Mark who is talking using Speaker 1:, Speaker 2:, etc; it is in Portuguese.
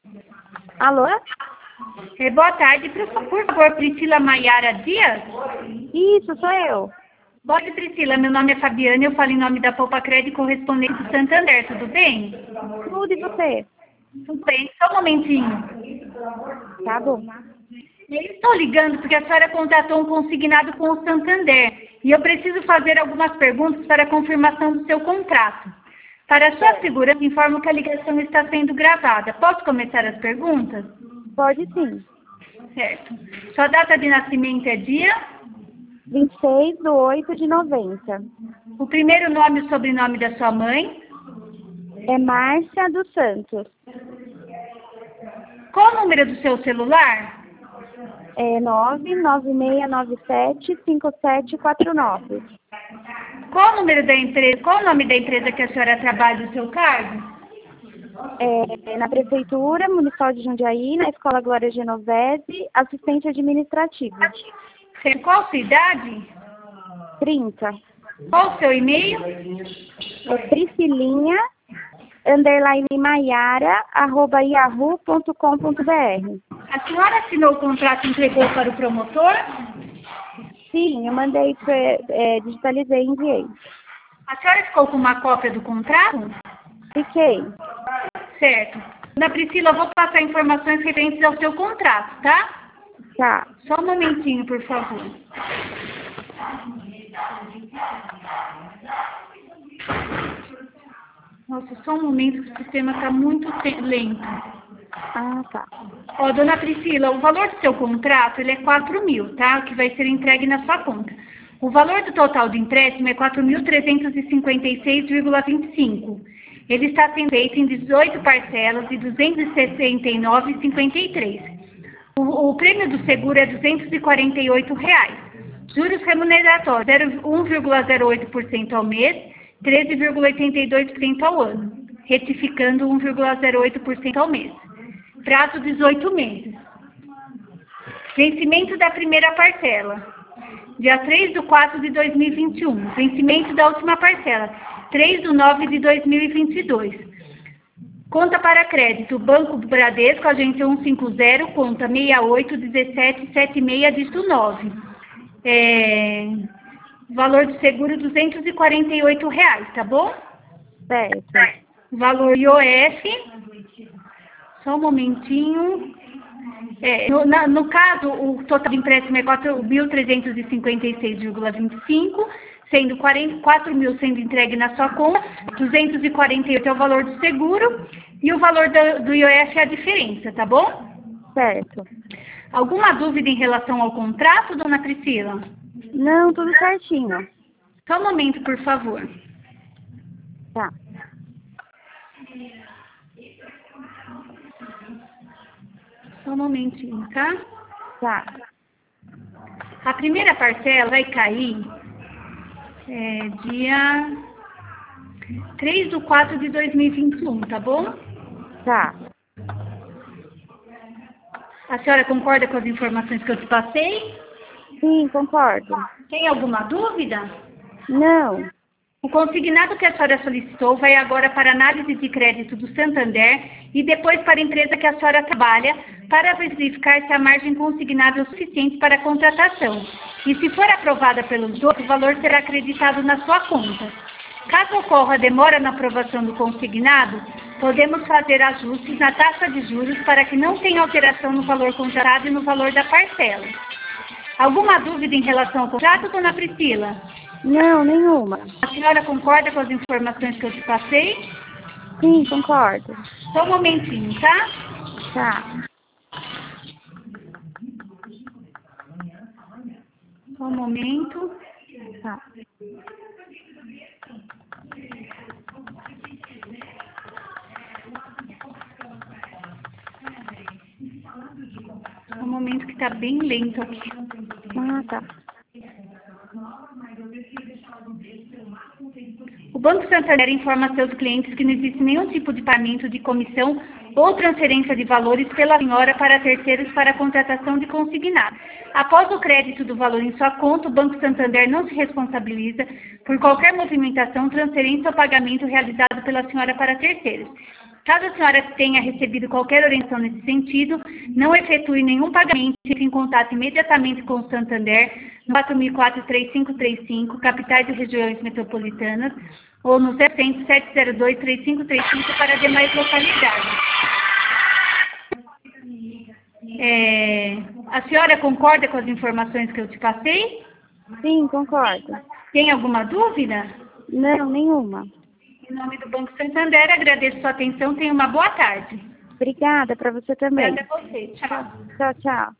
Speaker 1: Alô?
Speaker 2: Boa tarde, por favor, Priscila Maiara Dias?
Speaker 1: Isso, sou eu.
Speaker 2: Boa tarde, Priscila. Meu nome é Fabiana, eu falo em nome da Poupa Crédito correspondente do Santander, tudo bem?
Speaker 1: Tudo e você?
Speaker 2: Tudo bem, só um momentinho.
Speaker 1: Tá bom.
Speaker 2: Eu estou ligando porque a senhora contratou um consignado com o Santander e eu preciso fazer algumas perguntas para a confirmação do seu contrato. Para a sua segurança, informo que a ligação está sendo gravada. Posso começar as perguntas?
Speaker 1: Pode sim.
Speaker 2: Certo. Sua data de nascimento é dia?
Speaker 1: 26/8/90.
Speaker 2: O primeiro nome e sobrenome da sua mãe?
Speaker 1: É Márcia dos Santos.
Speaker 2: Qual o número do seu celular?
Speaker 1: É 996975749.
Speaker 2: Qual o número da empresa? Qual o nome da empresa que a senhora trabalha no seu cargo?
Speaker 1: É na Prefeitura Municipal de Jundiaí, na Escola Glória Genovese, assistente administrativo.
Speaker 2: Qual a sua idade?
Speaker 1: 30.
Speaker 2: Qual o seu e-mail?
Speaker 1: É Priscilinha_Maiara@yahoo.com.br.
Speaker 2: A senhora assinou o contrato e entregou para o promotor?
Speaker 1: Sim, eu mandei, digitalizei e enviei.
Speaker 2: A senhora ficou com uma cópia do contrato?
Speaker 1: Fiquei.
Speaker 2: Certo. Ana Priscila, eu vou passar informações referentes ao seu contrato, tá?
Speaker 1: Tá.
Speaker 2: Só um momentinho, por favor. Nossa, só um momento que o sistema está muito lento.
Speaker 1: Ah, tá.
Speaker 2: Ó, dona Priscila, o valor do seu contrato ele é 4.000, tá? Que vai ser entregue na sua conta. O valor do total do empréstimo é 4.356,25. Ele está sendo feito em 18 parcelas de 269,53. O prêmio do seguro é R$248. Juros remuneratórios 1,08% ao mês, 13,82% ao ano, retificando 1,08% ao mês. Prazo 18 meses. Vencimento da primeira parcela, dia 3/4/2021. Vencimento da última parcela, 3/9/2022. Conta para crédito, Banco do Bradesco, agência 150, conta 681776, dígito 9. Valor do seguro R$248, tá bom?
Speaker 1: Certo.
Speaker 2: Valor IOF, só um momentinho. No caso, o total de empréstimo é 4.356,25, sendo 4.000 sendo entregue na sua conta, 248 é o valor do seguro e o valor do IOF é a diferença, tá bom?
Speaker 1: Certo.
Speaker 2: Alguma dúvida em relação ao contrato, dona Priscila?
Speaker 1: Não, tudo certinho.
Speaker 2: Só um momento, por favor.
Speaker 1: Tá.
Speaker 2: Só um momentinho, tá?
Speaker 1: Tá.
Speaker 2: A primeira parcela vai cair dia 3/4/2021, tá bom?
Speaker 1: Tá.
Speaker 2: A senhora concorda com as informações que eu te passei?
Speaker 1: Sim, concordo.
Speaker 2: Tem alguma dúvida?
Speaker 1: Não.
Speaker 2: O consignado que a senhora solicitou vai agora para análise de crédito do Santander e depois para a empresa que a senhora trabalha para verificar se a margem consignada é o suficiente para a contratação. E se for aprovada pelos dois, o valor será acreditado na sua conta. Caso ocorra demora na aprovação do consignado, podemos fazer ajustes na taxa de juros para que não tenha alteração no valor contratado e no valor da parcela. Alguma dúvida em relação ao contrato, dona Priscila?
Speaker 1: Não, nenhuma.
Speaker 2: A senhora concorda com as informações que eu te passei?
Speaker 1: Sim, concordo.
Speaker 2: Só um momentinho, tá?
Speaker 1: Tá.
Speaker 2: Só um momento.
Speaker 1: Tá.
Speaker 2: Só um momento que tá bem lento aqui.
Speaker 1: Ah, tá.
Speaker 2: O Banco Santander informa a seus clientes que não existe nenhum tipo de pagamento de comissão ou transferência de valores pela senhora para terceiros para a contratação de consignado. Após o crédito do valor em sua conta, o Banco Santander não se responsabiliza por qualquer movimentação, transferência ou pagamento realizado pela senhora para terceiros. Caso a senhora tenha recebido qualquer orientação nesse sentido, não efetue nenhum pagamento e entre em contato imediatamente com o Santander no 4004-3535, capitais e regiões metropolitanas, ou no 700-702-3535 para demais localidades. A senhora concorda com as informações que eu te passei?
Speaker 1: Sim, concordo.
Speaker 2: Tem alguma dúvida?
Speaker 1: Não, nenhuma.
Speaker 2: Em nome do Banco Santander, agradeço sua atenção. Tenha uma boa tarde.
Speaker 1: Obrigada, para você também.
Speaker 2: Obrigada a você. Tchau.
Speaker 1: Tchau, tchau.